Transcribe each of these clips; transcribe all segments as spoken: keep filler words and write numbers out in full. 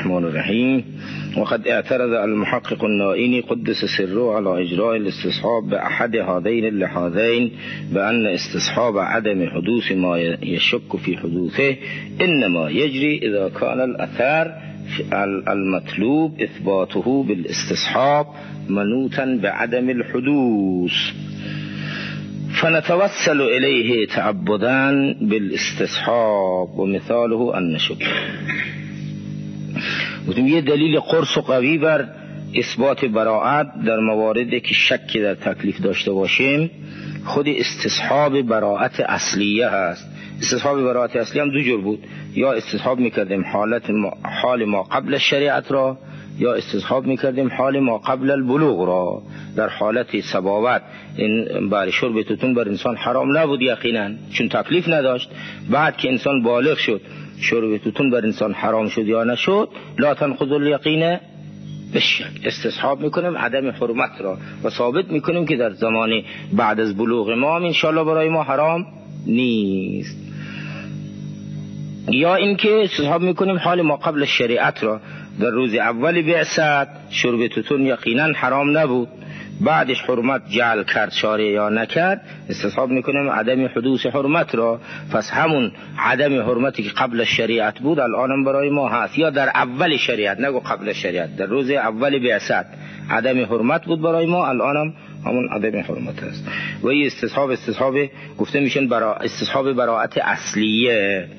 الرحمن الرحیم. وقد اعترض المحقق النائینی قدس سره على اجراء الاستصحاب باحد هذين اللحاظين بان استصحاب عدم حدوث ما يشك في حدوثه انما يجري اذا كان الاثر المطلوب اثباته بالاستصحاب منوطا بعدم الحدوث فنتوسل إليه تعبدا بالاستصحاب ومثاله النشك. گفتیم یه دلیل قرص و قوی بر اثبات براعت در مواردی که شکی در تکلیف داشته باشیم خود استصحاب براعت اصلیه هست. استصحاب براعت اصلیه هم دو جور بود، یا استصحاب میکردیم حالت ما حال ما قبل شریعت را، یا استصحاب میکردیم حال ما قبل البلوغ را. در حالت سباوت این بر شرب توتون بر انسان حرام نبود یقینا، چون تکلیف نداشت. بعد که انسان بالغ شد شرب توتون بر انسان حرام شد یا نشد، لا تنقض الیقین بالشک. استصحاب میکنیم عدم حرمت را و ثابت میکنیم که در زمان بعد از بلوغ ما ان شاء الله برای ما حرام نیست. یا اینکه استصحاب میکنیم حال ما قبل شریعت را. در روز اول بعثت شرب توتون یقینا حرام نبود، بعدش حرمت جعل کرد شارع یا نکرد، استصحاب میکنیم عدم حدوث حرمت را. پس همون عدم حرمتی که قبل شریعت بود الانم برای ما هست، یا در اول شریعت، نگو قبل شریعت، در روز اول بعثت عدم حرمت بود برای ما، الانم همون عدم حرمت است. و این استصحاب استصحاب گفته میشن برا استصحاب براعت اصلیه.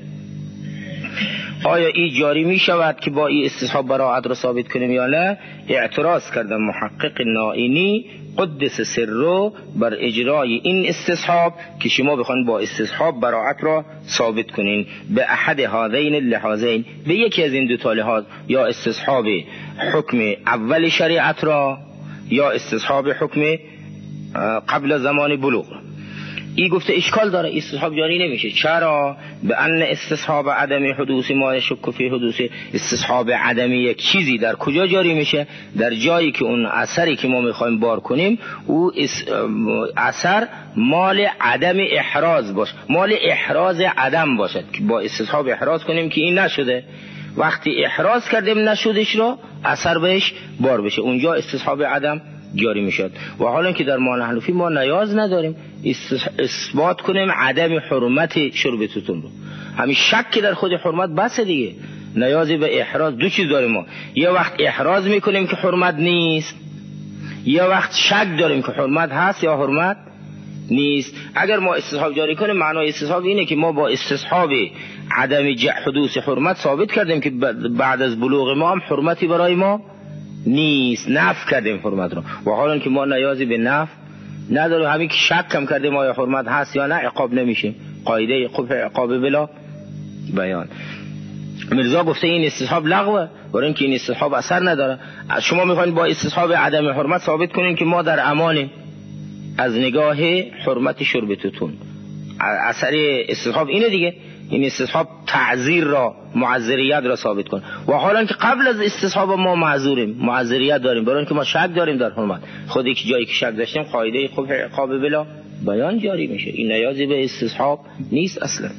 آیا این جاری می شود که با این استصحاب براعت را ثابت کنیم یا نه؟ اعتراض کردن محقق نائینی قدس سره بر اجرای این استصحاب که شما بخواید با استصحاب براعت را ثابت کنین به احد هذین اللحاظین، به یکی از این دو تا لحاظ، یا استصحاب حکم اول شریعت را یا استصحاب حکم قبل زمان بلوغ. ای گفته اشکال داره، استصحاب جاری نمیشه. چرا؟ به ان استصحاب عدم حدوث ما یشک فی حدوث. استصحاب عدمی یک چیزی در کجا جاری میشه؟ در جایی که اون اثری که ما میخوایم بار کنیم او اثر مال عدم احراز باشه، مال احراز عدم باشد که با استصحاب احراز کنیم که این نشده. وقتی احراز کردیم نشدش رو اثر بهش بار بشه، اونجا استصحاب عدم جاری میشد. و حالا که در ما حنفی ما نیاز نداریم اثبات کنیم عدم حرمت شرب توتون رو، همین شک در خود حرمت بس دیگه، نیازی به احراز. دو چیز داریم ما، یه وقت احراز میکنیم که حرمت نیست، یه وقت شک داریم که حرمت هست یا حرمت نیست. اگر ما استصحاب جاری کنیم معنای استصحاب اینه که ما با استصحاب عدم حدوث حرمت ثابت کردیم که بعد از بلوغ ما هم حرمتی برای ما نیست، نفی کردیم حرمت رو. و حالا که ما نیازی به نفی نداریم، همین که شک کم کردیم آیا حرمت هست یا نه عقاب نمیشه. قاعده قبح عقاب بلا بیان. مرزا گفته این استصحاب لغوه، برای اینکه این استصحاب اثر نداره. شما میخواین با استصحاب عدم حرمت ثابت کنین که ما در امانیم از نگاه حرمت شرب توتون. اثر استصحاب اینه دیگه، این استصحاب تعذیر را، معذریت را ثابت کن. و حالا که قبل از استصحاب ما معذوریم، معذریت داریم، برای اینکه ما شک داریم در حرمت، خود یک جایی که شک داشتیم قاعده قبح عقاب بلا بیان جاری میشه. این نیازی به استصحاب نیست اصلا.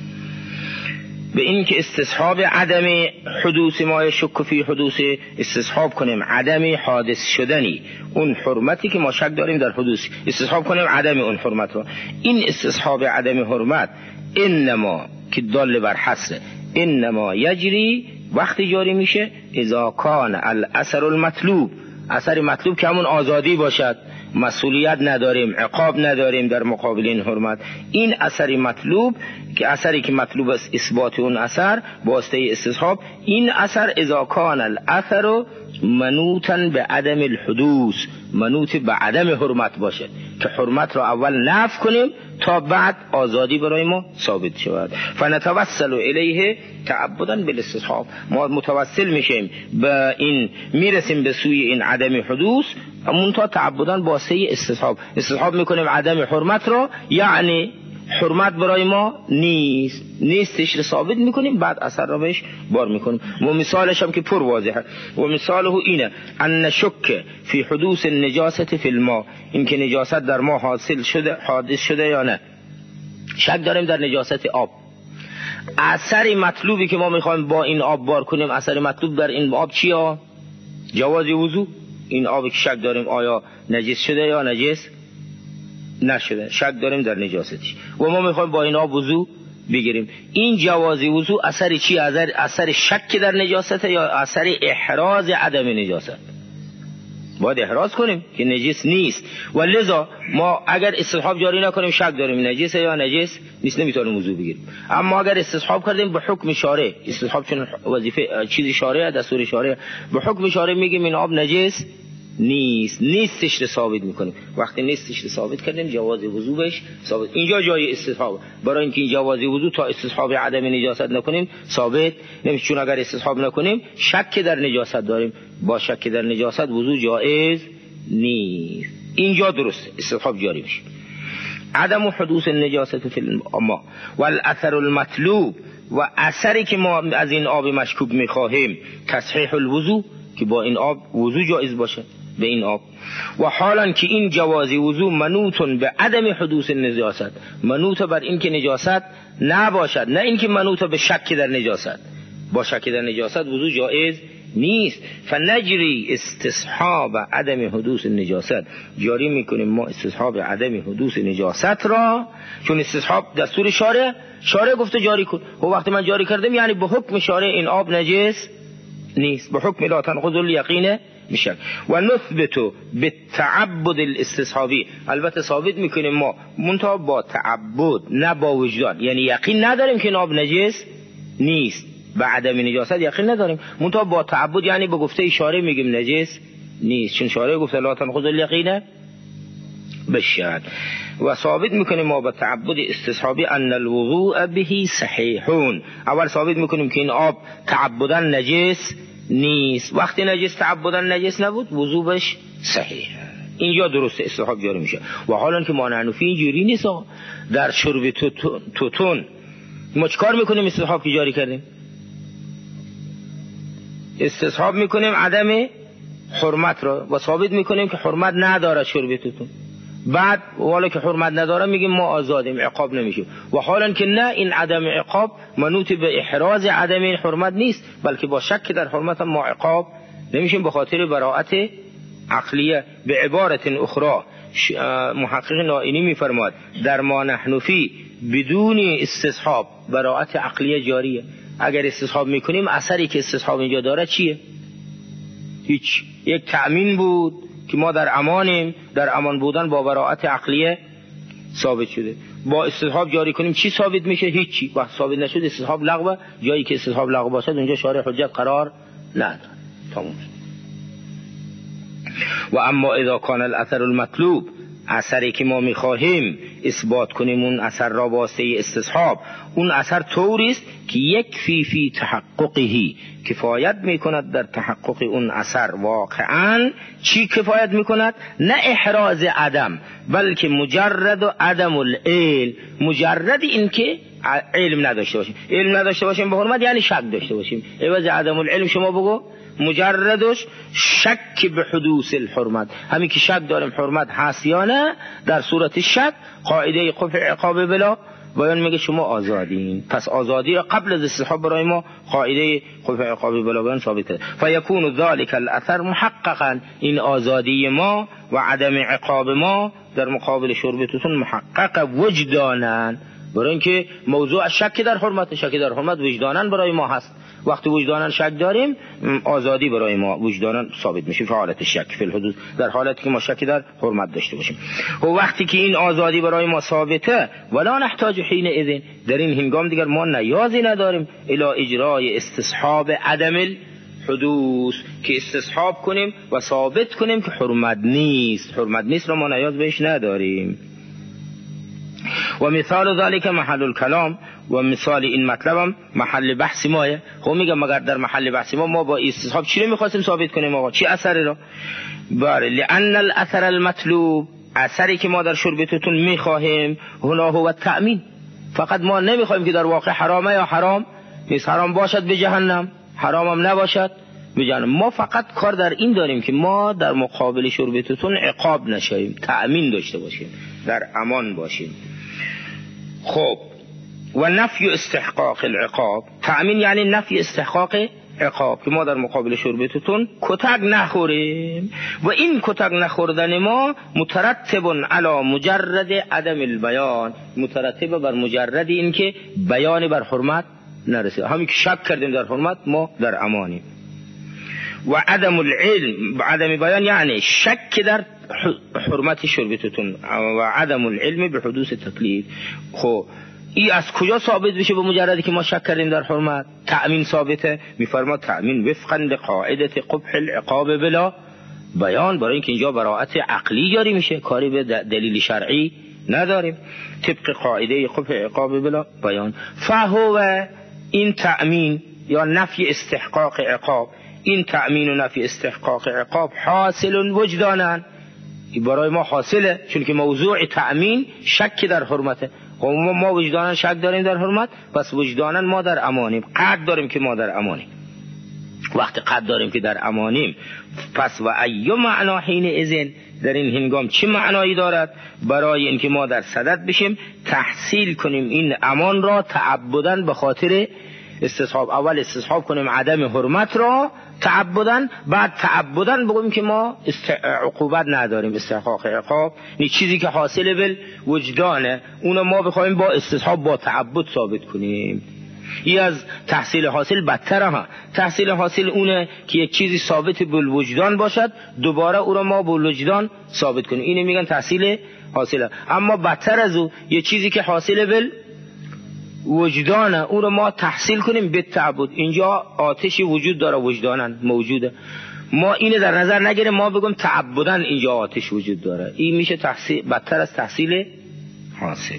به این که استصحاب عدم حدوث ما یشک فی حدوث، استصحاب کنیم عدم حادث شدنی اون حرمتی که ما شک داریم در حدوث، استصحاب کنیم عدم اون حرمت رو. این استصحاب عدم حرمت انما که دال بر حصر، انما یجری وقتی جاری میشه اذا کان الاثر المطلوب، اثر مطلوب که همون آزادی باشد، مسئولیت نداریم، عقاب نداریم در مقابل این حرمت. این اثر مطلوب که اثری که مطلوب است اثبات اون اثر واسطه استصحاب، این اثر اذا کان الاثر منوطا به عدم الحدوث، منوط به عدم حرمت باشد که حرمت را اول نفی کنیم تا بعد آزادی برای ما ثابت شود. فنتوسل الیه تعبدا بالاستصحاب، ما متوسل میشیم به این، میرسیم به سوی این عدم حدوث همون تا تعبدا با سه استصحاب. استصحاب میکنیم عدم حرمت را، یعنی حرمت برای ما نیست، نیستش رو ثابت میکنیم، بعد اثر را بهش بار میکنیم. و مثالش هم که پر واضحه، و مثاله اینه ان شک فی حدوث النجاست فی الماء، این که نجاست در ما حاصل شده، حادث شده یا نه، شک داریم در نجاست آب. اثر مطلوبی که ما میخوایم با این آب بار کنیم، اثر مطلوب در این آب چیه؟ جواز وضو. این آبی که شک داریم آیا نجس شده یا نجس نشده، شک داریم در نجاستش و ما میخوایم با این آب وضو بگیریم. این جواز وضو اثر چی؟ اثر اثر شک در نجاست یا اثر احراز عدم نجاست؟ باید احراز کنیم که نجس نیست و لذا ما اگر استصحاب جاری نکنیم شک داریم نجس یا نجس نیست، نمیتونیم وضو بگیریم. اما اگر استصحاب کردیم به حکم شارع، استصحاب چون وظیفه چیزی شارع، دستور شارع، به حکم شارع میگیم این آب نجس نیست، نیستش رو ثابت میکنیم. وقتی نیستش رو ثابت کردیم جواز وضو بهش ثابت. اینجا جای استصحاب، برای اینکه این جواز وضو تا استصحاب عدم نجاست نکنیم ثابت نمیشه، چون اگر استصحاب نکنیم شک در نجاست داریم، با شک در نجاست وضو جایز نیست. اینجا درست استصحاب جاری میشه. عدم حدوث النجاست فی الماء والاثر المطلوب، و اثری که ما از این آب مشکوک میخواهیم تصحیح الوضو، که با این آب وضو جایز باشه به این آب. و حالا که این جواز وضو منوطن به عدم حدوث النجاست، منوط بر این که نجاست نباشد، نه این که منوط به شک در نجاست. با شک در نجاست وضو جایز نیست. فنجری استصحاب عدم حدوث النجاست، جاری میکنیم ما استصحاب عدم حدوث نجاست را، چون استصحاب دستور شارع، شارع گفته جاری کن و وقتی من جاری کردم یعنی به حکم شارع این آب نجس نیست، به حکم لا تنقض الیقین میشه. و نثبت بالتعبد الاستصحابی، البته ثابت میکنیم ما منتها با تعبد نه با وجدان، یعنی یقین نداریم که این آب نجس نیست، به عدم نجاست یقین نداریم، منتها با تعبد یعنی به گفته شارع میگیم نجس نیست، چون شارع گفته لا تنقض الیقین بشد. و ثابت میکنیم ما با تعبد استصحابی ان الوضوء به صحیحون، اول ثابت میکنیم که این آب تعبدا نجس نیست، وقتی نجس تعبدا نجس نبود وضو بهش صحیح. اینجا درست استصحاب جاری میشه. و حالا که ما نحنفی اینجوری نیست، در شرب توتون ما چکار میکنیم؟ استصحاب که جاری کردیم استصحاب میکنیم عدم حرمت را و ثابت میکنیم که حرمت نداره شرب توتون، بعد والا که حرمت نداره میگیم ما آزادیم عقاب نمیشیم. و حالا که نه، این عدم عقاب منوط به احراز عدم این حرمت نیست، بلکه با شک در حرمت ما عقاب نمیشیم به خاطر براءت عقلیه. به عبارت اخرى محقق نائینی میفرماد در ما نحنفی بدون استصحاب براءت عقلیه جاریه. اگر استصحاب میکنیم اثری که استصحاب اینجا داره چیه؟ هیچ. یک تأمین بود که ما در امانیم، در امان بودن با براءت عقلیه ثابت شده. با استصحاب جاری کنیم چی ثابت میشه؟ هیچی. وقت ثابت نشد استصحاب لغوه، جایی که استصحاب لغو باشد اونجا شارع حجت قرار نداره. تمام. و اما اذا کان الاثر المطلوب، اثری که ما میخواهیم اثبات کنیم اون اثر را واسطه استصحاب، اون اثر طوریست که یک فی فی تحققهی، کفایت میکند در تحقق اون اثر. واقعا چی کفایت میکند؟ نه احراز عدم، بلکه مجرد و عدم العلم، مجرد این که علم نداشته باشیم. علم نداشته باشیم به حرمت یعنی شک داشته باشیم، عوض عدم العلم شما بگو مجردش شک به حدوث الحرمت، همین که شک داریم حرمت هست یا نه، در صورت شک قاعده قفع عقاب بلا بیان میگه شما آزادین. پس آزادی را قبل از استصحاب برای ما قاعده قفع عقاب بلا بیان ثابت کرد. فیکون ذلک الاثر محققا، این آزادی ما و عدم عقاب ما در مقابل شرب توتون محقق وجدانن، برای اینکه موضوع شک در حرمت، شک در حرمت وجدانن برای ما هست. وقتی وجدانن شک داریم آزادی برای ما وجدانن ثابت میشه فی حالت شک فی الحدود، در حالتی که ما شک در حرمت داشته باشیم. و وقتی که این آزادی برای ما ثابته، ولا نحتاج حین اذن، در این هنگام دیگر ما نیازی نداریم الی اجرای استصحاب عدم الحدوث، که استصحاب کنیم و ثابت کنیم که حرمت نیست، حرمت نیست را ما نیاز بهش نداریم. و مثال ذالک محل الکلام، و مثال این مطلبم محل بحث مایه. خب میگم مگر در محل بحث ما ما با استصحاب چی رو میخواستیم ثابت کنیم آقا؟ چی اثری را؟ بله، لان الاثر المطلوب، اثری که ما در شرب توتون میخواهیم هنا هو التأمین. فقط ما نمیخوایم که در واقع حرامه یا حرام نیست، حرام باشد به جهنم، حرامم نباشد به جهنم. ما فقط کار در این داریم که ما در مقابل شرب توتون عقاب نشویم، تأمین داشته باشیم، در امان باشیم. خب و نفی استحقاق العقاب، تأمین یعنی نفی استحقاق عقاب، که ما در مقابل شرب توتون کتک نخوریم و این کتک نخوردن ما مترتب علی مجرد عدم البیان، مترتب بر مجرد این که بیان بر حرمت نرسید. همین که شک کردیم در حرمت ما در امانیم. و عدم العلم، عدم بیان یعنی شک در حرمت شرب توتون و عدم العلم به حدوث تکلیف. خب این از کجا ثابت بشه؟ به مجردی که ما شک کردیم در حرمت. تأمین ثابته، میفرماد تأمین وفقا لقاعده قبح العقاب بلا بیان، برای اینکه اینجا براءت عقلی جاری میشه، کاری به دلیل شرعی نداریم، طبق قاعده قبح عقاب بلا بیان. فهو این تأمین یا نفی استحقاق عقاب، این تأمین و نفی استحقاق عقاب حاصل وجدانا، برای ما حاصله، چون که موضوع تأمین شک در حرمته. ما ما وجدانا شک داریم در حرمت، پس وجدانا ما در امانیم، قد داریم که ما در امانیم. وقتی قد داریم که در امانیم، پس و ایو معنا حین اذن، در این هنگام چه معنایی دارد؟ برای اینکه ما در صدد بشیم تحصیل کنیم این امان را تعبداً به خاطر استصحاب. اول استصحاب کنیم عدم حرمت را تعبداً، بعد تعبداً بگویم که ما است... عقوبت نداریم، استحقاق عقاب این چیزی که حاصل بل وجدانه، اونو ما بخوایم با استصحاب با تعبد ثابت کنیم. این از تحصیل حاصل بدتره ها. تحصیل حاصل اونه که یک چیزی ثابت بالوجدان باشد، دوباره او را ما بالوجدان ثابت کنیم، اینو میگن تحصیل حاصله. اما بدتر از او یک چیزی که حاصل بل وجدانه، او رو ما تحصیل کنیم به تعبد. اینجا آتشی وجود داره، وجدانن موجوده، ما اینو در نظر نگیریم، ما بگم تعبدن اینجا آتش وجود داره. این میشه تحصیل بدتر از تحصیل حاصل.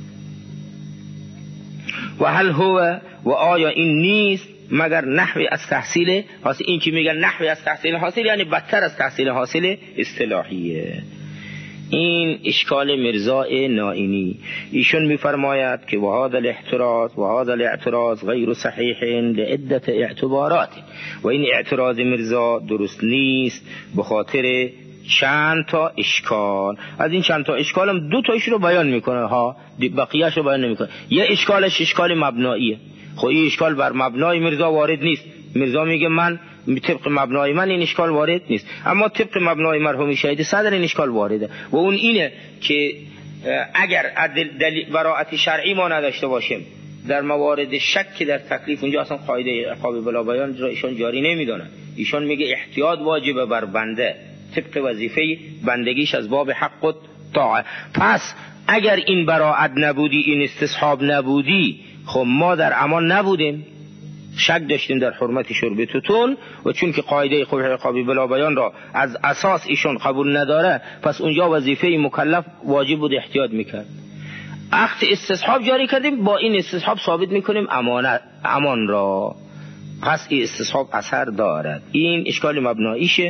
و هل هو، و آیا این نیست مگر نحوی از تحصیل حاصل؟ این که میگن نحوی از تحصیل حاصل یعنی بدتر از تحصیل حاصل اصطلاحیه. این اشکال مرزا نائینی، ایشون میفرماید که و هذا الاعتراض و هذا الاعتراض غیر صحیح لعدت اعتبارات، و این اعتراض مرزا درست نیست به خاطر چند تا اشکال. از این چند تا اشکال هم دو تایش رو بیان میکنه ها، بقیه‌اش رو بیان نمیکنه. یه اشکالش اشکال مبناییه، خب این اشکال بر مبنای مرزا وارد نیست. مرزا میگه من طبق مبنای من این اشکال وارد نیست، اما طبق مبنای مرحوم شهید صدر این اشکال وارده، و اون اینه که اگر دلیل براءت شرعی ما نداشته باشیم در موارد شک در تکلیف، اونجا اصلا قاعده عقاب بلا بیان را ایشان جاری نمیدونن. ایشان میگه احتیاط واجبه بر بنده طبق وظیفه بندگیش از باب حق و طاعه. پس اگر این براءت نبودی، این استصحاب نبودی، خب ما در امان نبودیم، شک داشتیم در حرمت شرب توتون، و چون که قاعده قبح عقاب بلا بیان را از اساس ایشون قبول نداره، پس اونجا وظیفه مکلف واجب بود احتیاط میکرد. عقد استصحاب جاری کردیم، با این استصحاب ثابت میکنیم امانت امان را، پس این استصحاب اثر دارد. این اشکال مبناییشه.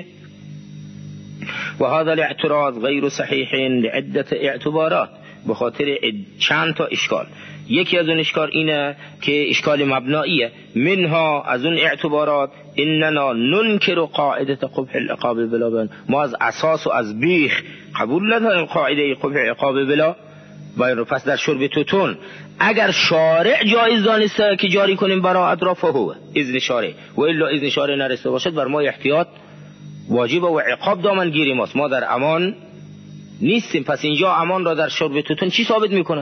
و هذا الاعتراض غیر صحیح لعدت اعتبارات، به خاطر چند تا اشکال. یکی از اون اشکال اینه که اشکال مبناییه، منها از اون اعتبارات اننا ننکر قاعده قبح العقاب بلا بیان، ما از اساس و از بیخ قبول نداریم قاعده قبح عقاب بلا بیان. پس در شرب توتون اگر شارع جایز دانسته که جاری کنیم براءت را، فهو اذن شارع، و الا اذن شارع نرسته باشد بر ما احتیاط واجب و عقاب دامنگیری ماست، ما در امان نیستیم. پس اینجا امان را در شرب توتون چی ثابت میکنه؟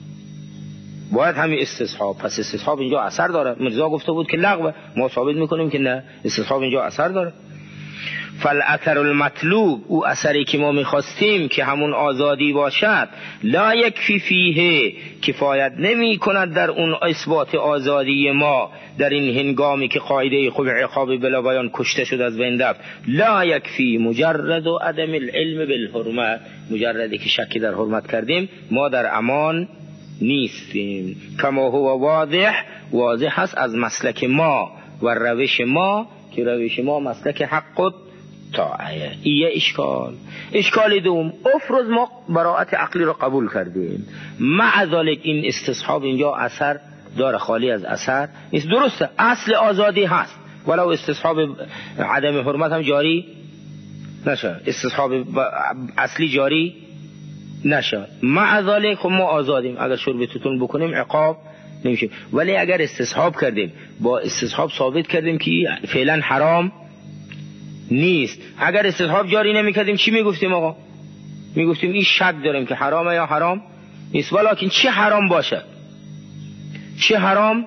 باید همین استصحاب. پس استصحاب اینجا اثر داره. مرزا گفته بود که لغوه، ما ثابت میکنیم که نه، استصحاب اینجا اثر داره. فالاثر المطلوب، او اثری که ما میخواستیم که همون آزادی باشد، لا یکفی فیه، کفایت نمی کند در اون اثبات آزادی ما در این هنگامی که قاعده قبح عقاب بلا بیان کشته شد از بین رفت. لا یکفی مجرد و عدم العلم بالحرمت، مجردی که شکی در حرمت کردیم ما در امان نیستیم. کما هو واضح، واضح هست از مسلک ما و روش ما، که روش ما مسلک حق و طاعه. این اشکال. اشکال دوم، افرض ما براءت عقلی رو قبول کردیم، مع ذلك این استصحاب اینجا اثر داره، خالی از اثر نیست. درسته اصل آزادی هست، ولو استصحاب عدم حرمت هم جاری نشه، استصحاب اصلی جاری نشه، مع ذلك ما آزادیم. اگر شرب توتون بکنیم عقاب نمیشه. ولی اگر استصحاب کردیم، با استصحاب ثابت کردیم که فعلا حرام نیست. اگر استصحاب جاری نمیکردیم چی میگفتیم آقا؟ میگفتیم این شک داریم که حرامه یا حرام نیست. ولیکن چه حرام باشد چه حرام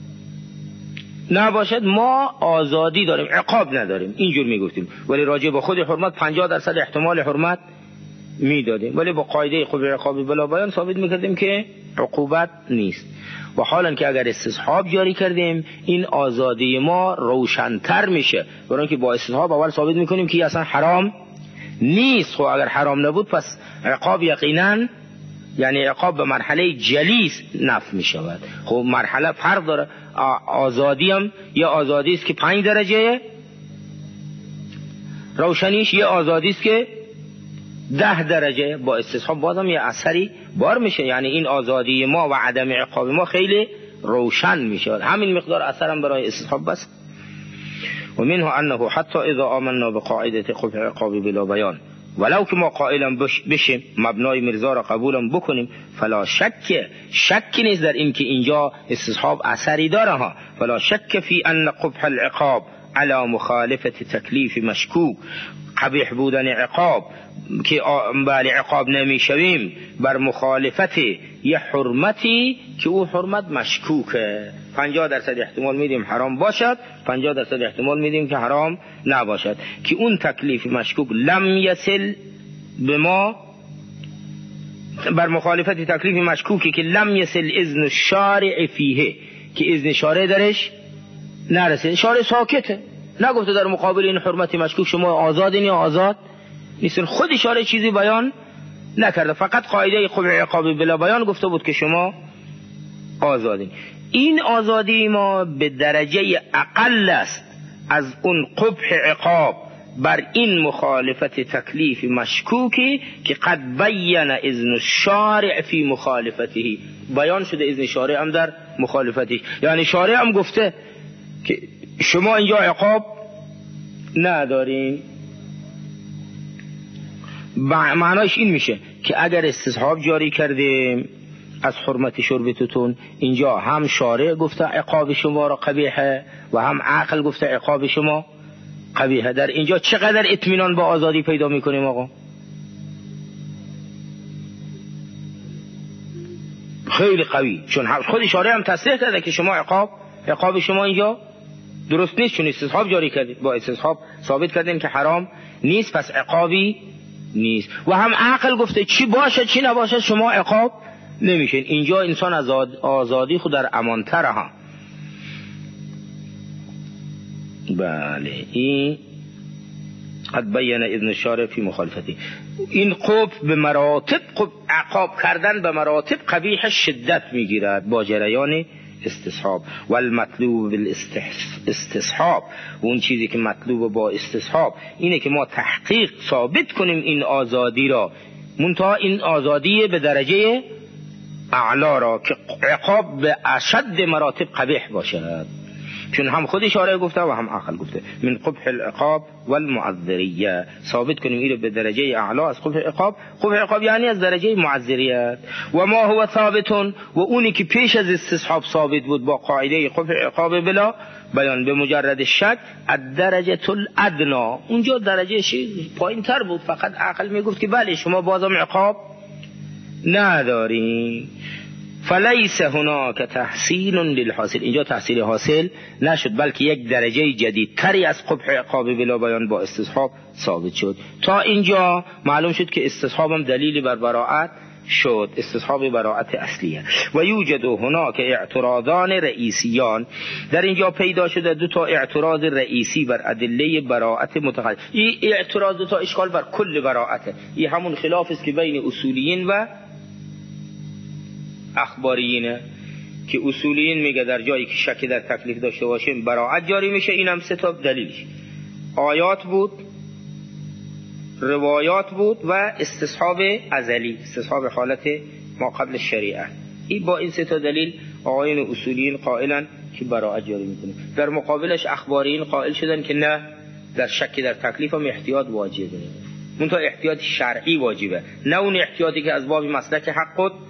نباشد ما آزادی داریم، عقاب نداریم، اینجور میگفتیم. ولی راجع به خود حرمت پنجاه درصد احتمال حرمت میدادیم، ولی با قاعده خود عقاب بلا بیان ثابت میکردیم که عقوبت نیست. و حالا که اگر استصحاب جاری کردیم این آزادی ما روشن‌تر میشه، برای اینکه با استصحاب اول ثابت میکنیم که اصلا حرام نیست. خب اگر حرام نبود پس عقاب یقینا، یعنی عقاب به مرحله جلیس نفی می شود. خب مرحله فرق داره. آزادی هم یه آزادی است که پنج درجه روشنیش، یه آزادی است که ده درجه. با استصحاب بازم یه اثری بار میشه، یعنی این آزادی ما و عدم عقاب ما خیلی روشن میشه. همین مقدار اثر هم برای استصحاب بس. و منه انه حتی اذا آمنا بقاعده قبح عقاب بلا بیان، ولو که ما قائلا بشیم، مبنای مرزا را قبولم بکنیم، فلا شک شک نیست در این که اینجا استصحاب اثری داره ها. فلا شک فی ان قبح العقاب على مخالفت تکلیف مشکوک، قبیح بودن عقاب که بله عقاب نمیشویم بر مخالفت یه حرمتی که او حرمت مشکوکه. پنجاه درصد احتمال میدیم حرام باشد، پنجاه درصد احتمال میدیم که حرام نباشد، که اون تکلیف مشکوک لم یصل به ما بر مخالفت تکلیف مشکوکی که لم یصل اذن الشارع فیه، که اذن شارع درش نرسید. شارع ساکته، نگفته در مقابل این حرمت مشکوک شما آزادین یا آزاد نیستن. خود شارع چیزی بیان نکرده، فقط قاعده قبح عقاب بلا بیان گفته بود که شما آزادین. این آزادی ما به درجه اقل است از اون قبح عقاب بر این مخالفت تکلیف مشکوکی که قد بین اذن الشارع فی مخالفته، بیان شده اذن شارع هم در مخالفته. یعنی شارع هم گفته که شما اینجا عقاب ندارین. معنایش این میشه که اگر استصحاب جاری کردیم از حرمت شربتتون، اینجا هم شارع گفته عقاب شما را قبیحه و هم عقل گفته عقاب شما قبیحه. در اینجا چقدر اطمینان با آزادی پیدا میکنیم آقا؟ خیلی قوی، چون خود شارع هم تصریح کرده که شما عقاب عقاب شما اینجا درست نیست، چون استصحاب جاری کردید، با استصحاب ثابت کردین که حرام نیست، پس عقابی نیست. و هم عقل گفته چی باشه چی نباشه شما عقاب نمیشین. اینجا انسان از آزادی خود در امان تره ها. بله، این قد بین اذن الشارع فی مخالفتی. این قبح به مراتب، قبح عقاب کردن به مراتب قبیح شدت میگیرد با جریان استصحاب. و المطلوب بالاستصحاب، و اون چیزی که مطلوب با استصحاب اینه که ما تحقیق ثابت کنیم این آزادی را، منتها این آزادی به درجه اعلا را که عقاب به اشد مراتب قبیح باشد، چون هم خود شارع گفته و هم عقل گفته من قبح العقاب والمعذریه. ثابت کنیم این به درجه اعلا از قبح عقاب. قبح عقاب یعنی از درجه معذریت. و ما هو ثابت، و اونی که پیش از استصحاب ثابت بود با قاعده قبح عقاب بلا بیان به مجرد شک، الدرجه الادنا، اونجا درجه پایین تر بود، فقط عقل میگفت که بله شما بازم عقاب ندارین. فلیس هناک تحصیل للحاصل، اینجا تحصیل حاصل نشد، بلکه یک درجه جدیدتری از قبح عقاب بلا بیان با استصحاب ثابت شد. تا اینجا معلوم شد که استصحاب هم دلیل بر براءت شد، استصحاب براءت اصلیه. و یوجد هناک اعتراضان رئیسیان، در اینجا پیدا شده دو تا اعتراض رئیسی بر ادله براءت متقابل. این اعتراض دو تا اشکال بر کل براءته. این همون خلاف است که بین اصولیین و اخباریینه، که اصولیین میگه در جایی که شک در تکلیف داشته باشیم براءت جاری میشه. این هم سه تا دلیلش آیات بود، روایات بود و استصحاب ازلی، استصحاب حالت ما قبل شریعه. این با این سه تا دلیل آقایون اصولیین قائلن که براءت جاری میکنه. در مقابلش اخباریین قائل شدن که نه، در شک در تکلیف هم احتیاط واجبه، منتها احتیاط شرعی واجبه، نه اون احتیاطی که از باب مسلک حق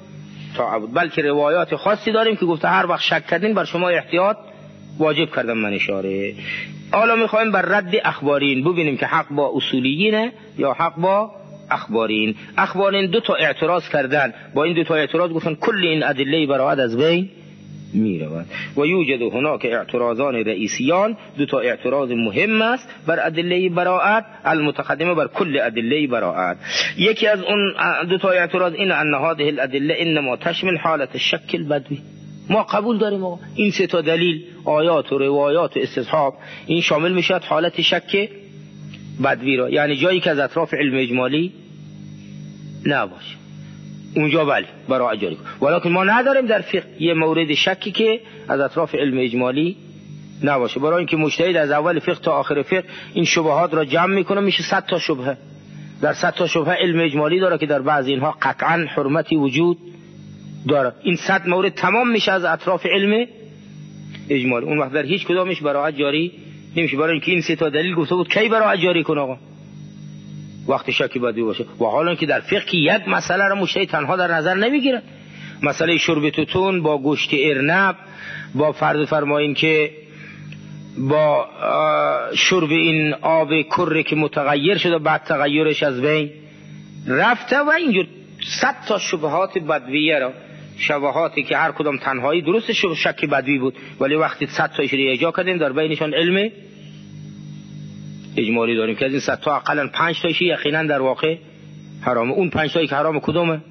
طاعه بود، بلکه روایات خاصی داریم که گفته هر وقت شک کردین بر شما احتیاط واجب کردم من اشاره. حالا میخوایم بر رد اخبارین ببینیم که حق با اصولیینه یا حق با اخبارین. اخبارین دو تا اعتراض کردن، با این دو تا اعتراض گفتن کل این ادله براءت از بین میرود. و یوجد هناک اعتراضان رئیسیان، دو تا اعتراض مهم است بر ادله براءت، المتقدمه بر کل ادله براءت. یکی از اون دو تا اعتراض این ان هذه الادله انما تشمل حالت الشک البدوی. ما قبول داریم آقا این سه تا دلیل، آیات و روایات و استصحاب، این شامل میشد حالت شک بدوی را، یعنی جایی که از اطراف علم اجمالی نباشه اونجا بله براءت جاری کن. ولیکن ما نداریم در فقه یه مورد شکی که از اطراف علم اجمالی نباشه، برای اینکه مجتهد از اول فقه تا آخر فقه این شبهات را جمع میکنه، میشه صد تا شبهه. در صد تا شبهه علم اجمالی داره که در بعضی اینها قطعا حرمتی وجود داره. این صد مورد تمام میشه از اطراف علم اجمالی. اون وقت در هیچ کدامش براءت جاری نمیشه، برای اینکه این سه تا دلیل گفته بود کی براءت جاری کنه آقا؟ وقتی شکی بدوی باشه. و حالا که در فقه یک مسئله را مجتهد تنها در نظر نمیگیرد، مسئله شرب توتون با گوشت ارنب، با فرض فرمایین که با شرب این آب کره که متغیر شده بعد تغیرش از بین رفته و اینجور صد تا شبهات بدویه را، شبهاتی که هر کدام تنهایی درست شک بدوی بود ولی وقتی صد تایش را اجرا کردیم در بینشان علم اجمالی داریم که از این صد تا اقلا پنج تایش یقینا در واقع حرامه. اون پنج تایی که حرام کدومه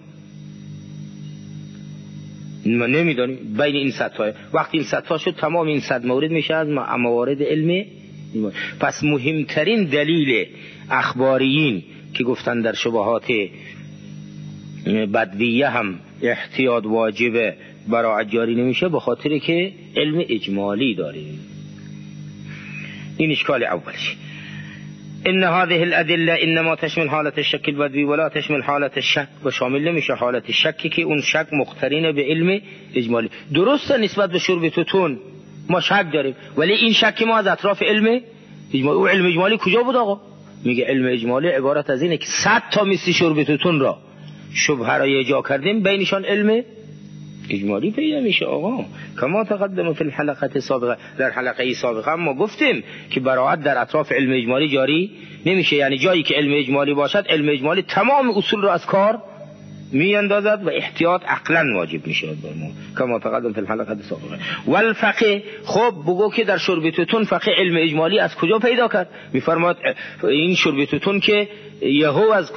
ما نمیدونیم. بین این صد تا وقتی این صد تا شد تمام این صد مورد میشه از موارد علم. پس مهمترین دلیل اخباریین که گفتن در شبهات بدویه هم احتیاط واجبه براءت جاری نمیشه به خاطر که علم اجمالی داریم. این اشکال اولش. ان هذه الادله انما تشمل حالت الشک البدوی ولا تشمل حالت الشک، و شامل نمیشه حالت شکی که اون شک مقترنه به علم اجمالی. درسته نسبت به شرب توتون ما شک داریم ولی این شک ما از اطراف علم اجمالی. او علم اجمالی کجا بود آقا؟ میگه علم اجمالی عبارت از اینه که صد تا مثل شرب توتون را شبهه را ایجا کردیم بینشان علم اجمالی پیدا میشه آقا. کما تقدم فی الحلقه سابقه، در حلقه سابقه ما گفتیم که براءت در اطراف علم اجمالی جاری نمیشه، یعنی جایی که علم اجمالی باشد علم اجمالی تمام اصول را از کار میاندازد و احتیاط عقلا واجب میشه بر ما، کما تقدم فی الحلقه سابقه. والفقه، خب بگو که در شرب توتون فقه علم اجمالی از کجا پیدا کرد؟ میفرماد این شرب توتون که یهو از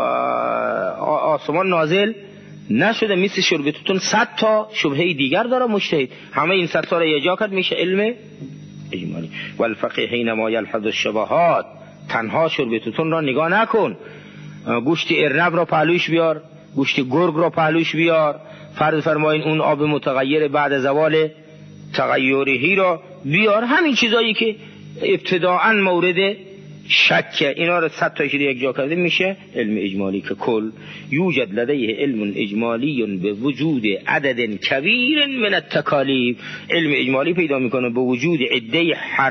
آسمان نازل نشده، مثل شرب توتون صد تا شبهه دیگر داره مجتهد، همه این صد تا را ایجا کرد میشه علم اجمالی. والفقه حینما یلحظ الشبهات، تنها شرب توتون را نگاه نکن، گوشت ارنب را پهلوش بیار، گوشت گرگ را پهلوش بیار، فرض فرمایین اون آب متغیر بعد زوال تغیرهی را بیار، همین چیزایی که ابتداعا مورد شک اینا رو صد تا یک جا کرده میشه علم اجمالی. که کل یوجد لدیه علم اجمالی به وجود عدد کبیر من التکالیف، علم اجمالی پیدا میکنه به وجود عده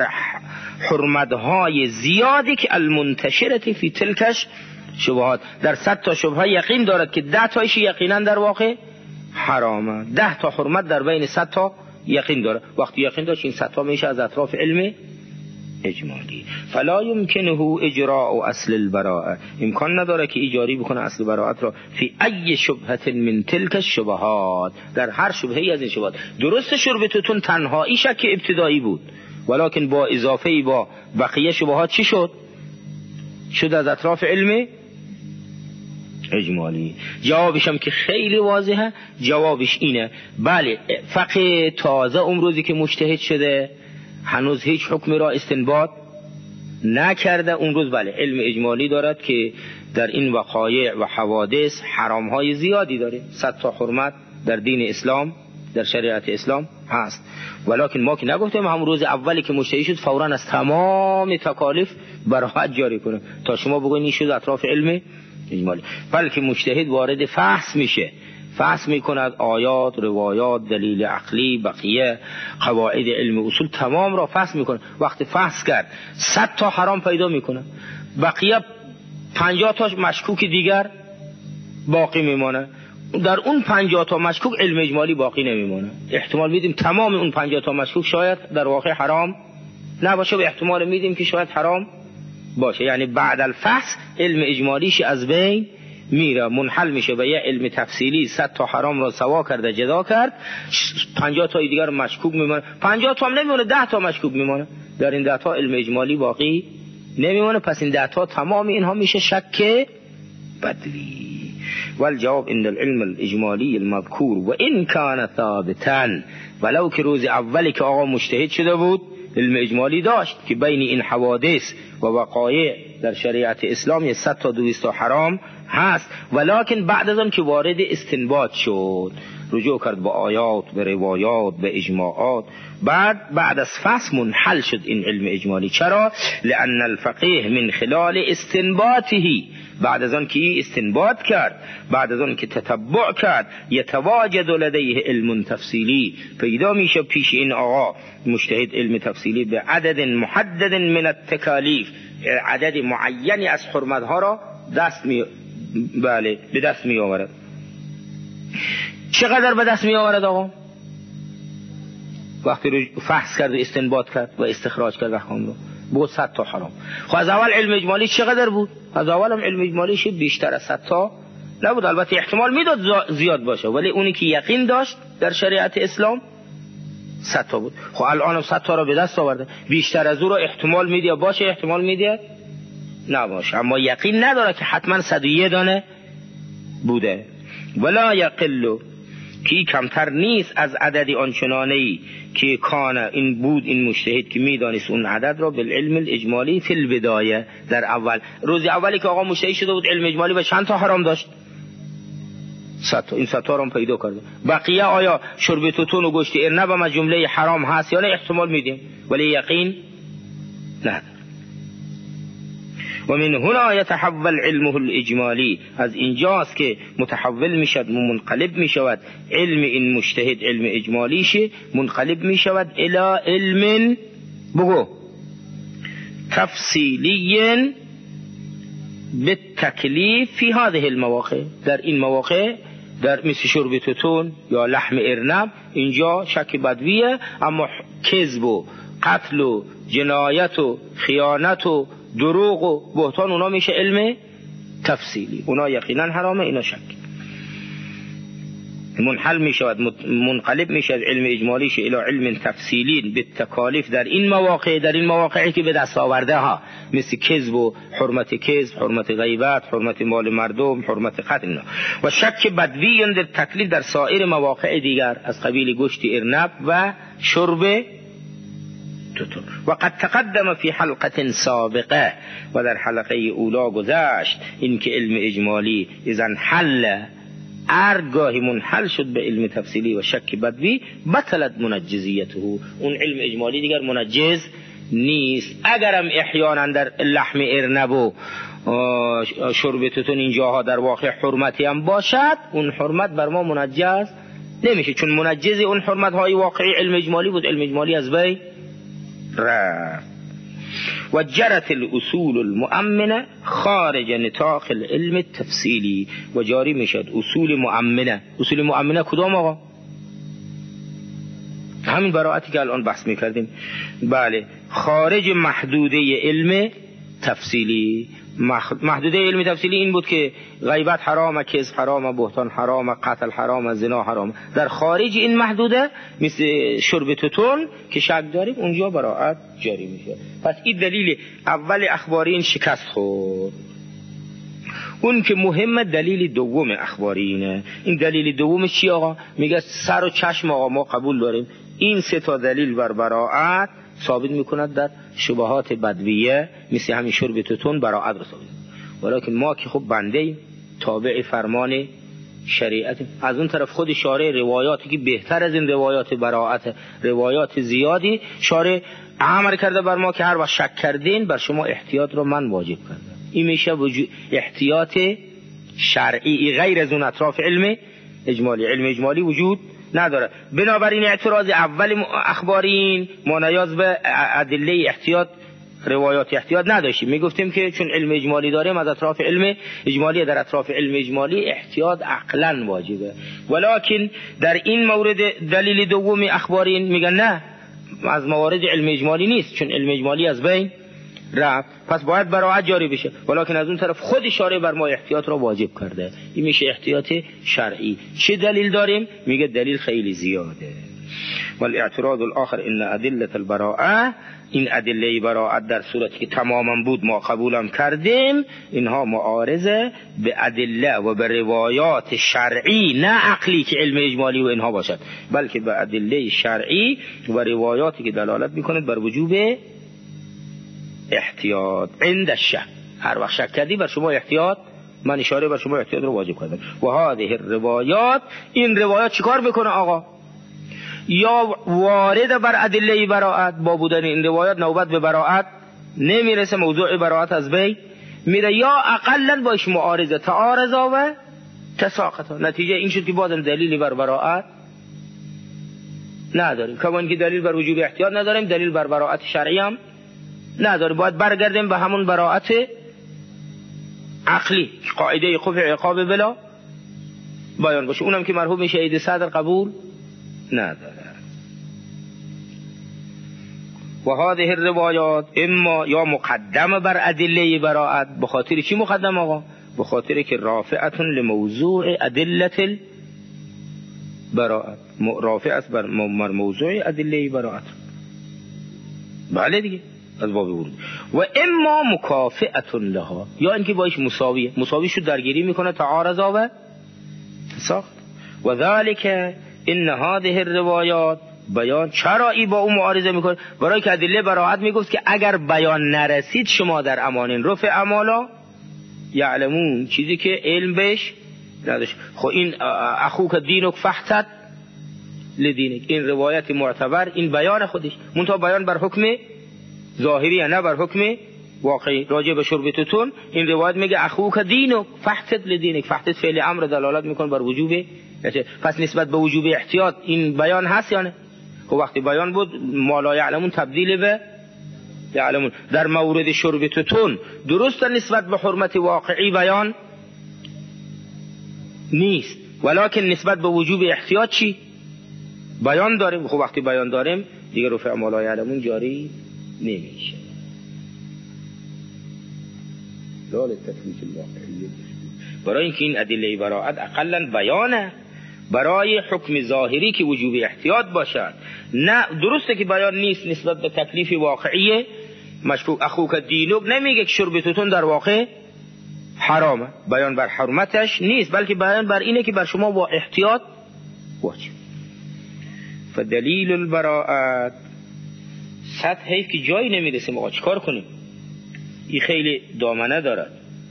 حرمتهای زیادی که المنتشرت فی تلکش شبهات، در صد تا شبهه یقین دارد که ده تایش یقینا در واقع حرامه، ده تا حرمت در بین صد تا یقین داره. وقتی یقین داشت این صد تا میشه از اطراف علم اجمالی. فلا يمكنه اجراء اصل البراءه، امکان نداره که اجاری بکنه اصل براءت را فی ای شبهه من تلک الشبهات، در هر شبهه از این شبهات. درست شرب توتون تنهایی شک ابتدایی بود ولکن با اضافه با بقیه شبهات چی شد؟ شد از اطراف علم اجمالی. جوابش هم که خیلی واضحه، جوابش اینه بله فقه تازه اون روزی که مجتهد شده هنوز هیچ حکم را استنباط نکرده، اون روز بله علم اجمالی دارد که در این وقایع و حوادث حرام های زیادی داره، صد تا حرمت در دین اسلام در شریعت اسلام هست. ولکن ما که نگفتیم همون روز اولی که مجتهد شد فوراً از تمام تکالیف براءت جاری کنه تا شما بگوین این شد اطراف علم اجمالی، بلکه مجتهد وارد فحص میشه، فحص میکند آیات، روایات، دلیل عقلی، بقیه قواعد علم اصول تمام را فحص میکنه. وقتی فحص کرد صد تا حرام پیدا میکنه، بقیه پنجاه تا مشکوک دیگر باقی میمانه، در اون پنجاه تا مشکوک علم اجمالی باقی نمیمونه. احتمال میدیم تمام اون پنجاه تا مشکوک شاید در واقع حرام نباشه، به احتمال میدیم که شاید حرام باشه. یعنی بعد الفحص علم اجمالیش از بین میره، منحل میشه به یه علم تفصیلی. صد تا حرام را سوا کرده، جدا کرد، پنجاه تا دیگر مشکوک میمونه. پنجاه تا هم نمیمونه، ده تا مشکوک میمونه. در این ده تا علم اجمالی باقی نمیمونه. پس این ده تا تمام اینها میشه شک بدوی. والجواب ان العلم الاجمالی المذکور و ان کان ثابتا، ولو که روز اولی که آقا مجتهد شده بود علم اجمالی داشت که بین این حوادث و وقایع در شریعت اسلام یه صد تا دویست تا حرام هست، ولکن بعد از اون که وارد استنباط شد، رجوع کرد به آیات، به روایات، به اجماعات، بعد بعد از فصل منحل شد این علم اجمالی. چرا؟ لأن الفقيه من خلال استنباطه، بعد از اون که استنباط کرد، بعد از اون که تتبع کرد، یتواجد لدیه علم تفصیلی، پیدا میشه پیش این آقا مجتهد علم تفصیلی به عدد محدد من التکالیف، عدد معینی از حرمتها را دست می بله به دست می آورد. چقدر به دست می آورد آقا؟ وقتی رو فحص کرد و استنباط کرد و استخراج کرد احکام رو، بود صد تا حرام. خب از اول علم اجمالی چقدر بود؟ از اول هم علم اجمالی شد بیشتر از صد تا نبود. البته احتمال میداد زیاد باشه، ولی اونی که یقین داشت در شریعت اسلام صد تا بود. خب الان هم صد تا رو به دست آورده، بیشتر از او رو احتمال میده باشه، احتمال میده نباشه، اما یقین نداره که حتما صد و یک دانه بوده. ولا یقل، که کمتر نیست از عددی آنچنانه‌ای که کان این بود این مجتهد که میدانست اون عدد را بالعلم الاجمالی فی البدایه، در اول روز اولی که آقا مجتهد شده بود علم اجمالی و چند تا حرام داشت؟ صد تا. این صد تا رو پیدا کرده. بقیه آیا شرب توتون و گوشت ارنب هم جمله حرام هست یا نه؟ احتمال میدیم ولی یقین نه. و من هنا یتحول علمه الاجمالی، از اینجاست که متحول میشد و منقلب میشود علم این مجتهد، علم اجمالیشه منقلب میشود الی علم بگو تفصیلی بالتکلیف فی هذه المواقع، در این مواقع، در مثل شرب توتون یا لحم ارنب اینجا شک بدویه، اما کذب و قتل و جنایت و خیانت و دروغ و بهتان اونا میشه علم تفصیلی، اونا یقینا حرامه، اینا شک. منحل میشود منقلب میشود علم اجمالیش الى علم تفصیلی به تکالیف در این مواقع، در این مواقعی که به دست آورده ها، مثل کذب و حرمت کذب، حرمت غیبت، حرمت مال مردم، حرمت قتل اینا. و شک بدوی در تکلیف در سایر مواقع دیگر از قبیل گوشت ارنب و شرب توتون. و قد تقدم فی حلقه سابقه، و در حلقه اولا گذشت این که علم اجمالی اذا حل ارگاهی منحل شد به علم تفصیلی و شک بدوی، بطلت منجزیته، اون علم اجمالی دیگر منجز نیست. اگرم احیانا در لحم ارنب و شرب توتون اینجاها در واقع حرمتی هم باشد، اون حرمت بر ما منجز نمیشه، چون منجز اون حرمت های واقعی علم اجمالی بود، علم اجمالی از بین رفت. و جرت الاصول المؤمنه خارج نطاق العلم التفصیلی، و جاری میشد اصول مؤمنه. اصول مؤمنه کدام آقا؟ همین براءتی که الان بحث میکردیم. بله، خارج محدوده علم تفصیلی. محدوده علم تفصیلی این بود که غیبت حرامه، کذب حرامه، بهتان حرامه، قتل حرامه، زنا حرامه. در خارج این محدوده مثل شرب توتون که شک داریم اونجا براءت جاری میشه. پس این دلیل اول اخبارین شکست خورد. اون که مهمه دلیل دوم اخبارینه. این دلیل دوم چی آقا؟ میگه سر و چشم آقا ما قبول داریم این سه تا دلیل بر براءت ثابت میکند در شبهات بدویه مثل همین شرب توتون براءت را ثابت میکند. ولیکن ما که خب بنده تابع فرمان شریعت، از اون طرف خود شارع روایاتی که بهتر از این روایات براءت، روایات زیادی شارع امر کرده بر ما که هر وقت شک کردین بر شما احتیاط رو من واجب کردم. این میشه وجود احتیاط شرعی غیر از اون اطراف علم اجمالی. علم اجمالی وجود نداره. بنابراین اعتراض اول اخبارین ما نیاز به ادله احتیاط روایات احتیاط نداشتیم، میگفتیم که چون علم اجمالی داریم از اطراف علم اجمالی، در اطراف علم اجمالی احتیاط عقلا واجبه. ولکن در این مورد دلیل دوم اخبارین میگن نه، از موارد علم اجمالی نیست، چون علم اجمالی از بین رفت، پس باید براءت جاری بشه. ولکن از اون طرف خود شارع بر ما احتیاط را واجب کرده، این میشه احتیاط شرعی. چه دلیل داریم؟ میگه دلیل خیلی زیاده. والاعتراض الاخر ان ادله البراءه، این ادله براءت در صورتی که تماما بود ما قبولم کردیم، اینها معارضه به ادله و به روایات شرعی، نه عقلی که علم اجمالی و اینها باشد، بلکه به ادله شرعی و روایاتی که دلالت میکنه بر وجوب احتیاط عند الشک. هر وقت شک کردی بر شما احتیاط، من اشاره بر شما احتیاط رو واجب کردم. و هذه الروایات، این روایات چیکار بکنه آقا؟ یا وارد بر ادله براءت، با بودن این روایات نوبت به براءت نمیرسه، موضوع براءت از بین میره، یا اقلا باش معارضه تعارضا و تساقطا. نتیجه این شد که بازم دلیلی بر براءت نداریم، کما اینکه دلیل بر وجوب احتیاط نداریم، دلیل بر براءت شرعی هم نداریم. باید برگردیم به همون براءت عقلی، قاعده خف عقاب بلا بیان باشه، اونم که مرحوم شهید صدر قبول نداره. و هذه الروایات اما یا مقدمه بر ادله براءت، به خاطر چی مقدم آقا؟ به خاطر که رافعه لموضوع ادله البراءت، رافع است بر موضوع ادله براءت. بله دیگه از باب ورود. و اما مکافئه لها، یا اینکه باش مساویه، مساوی شو درگیری میکنه تعارضا و تساقط. و ذلك ان هذه الروایات بیان، چرا ای با اون معارضه میکنه؟ برای که ادله براءت میگفت که اگر بیان نرسید شما در امانین رفع امالا یعلمون، چیزی که علم بهش نداشت. خب این اخوک دینک فحتت لدینک، این روایت معتبر، این بیان خودش، منتها بیان بر حکم ظاهری نه بر حکم واقعی. راجع به شربتتون این روایت میگه اخوک دینک فحتت لدینک، فحتت فعل امر دلالت میکنه بر وجوب، پس نسبت به وجوب احتیاط این بیان هست یا نه؟ خب وقتی بیان بود ما لا یعلمون تبدیل به یعلمون. در مورد شربتتون درست نسبت به حرمت واقعی بیان نیست، ولکن نسبت به وجوب احتیاط چی؟ بیان داریم. خب وقتی بیان داریم دیگه رفع ما لا یعلمون جاری نمیشه. لال تکلیف الواقعی، برای اینکه این ادله براءت اقلا بیانه برای حکم ظاهری که وجوب احتیاط باشد، نه درسته که بیان نیست نسبت به تکلیف واقعی مشروع. اخوک دینک نمیگه که شربتتون در واقع حرامه، بیان بر حرمتش نیست، بلکه بیان بر اینه که بر شما با احتیاط واجب. فدلیل البراءت صد حیف که جایی نمیرسیم آقا چیکار کنیم؟ این خیلی دامنه دارد.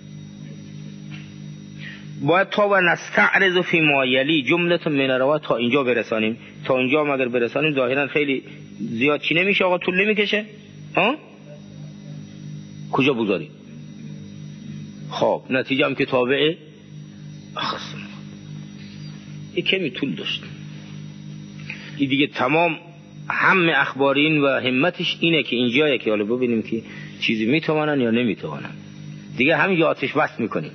باید تا و نستعرض فی ما یلی جملت من الروایات تا اینجا برسانیم. تا اینجا مگر برسانیم ظاهرا خیلی زیاد چی نمیشه آقا، طول نمیکشه. ها کجا بگذاریم؟ خب نتیجه هم که تابعه اخصم این کمی طول داشت. این دیگه تمام همه اخبارین و همتش اینه که اینجا یکی حالا ببینیم که چیزی میتوانن یا نمیتوانن، دیگه همین آتش بس میکنیم.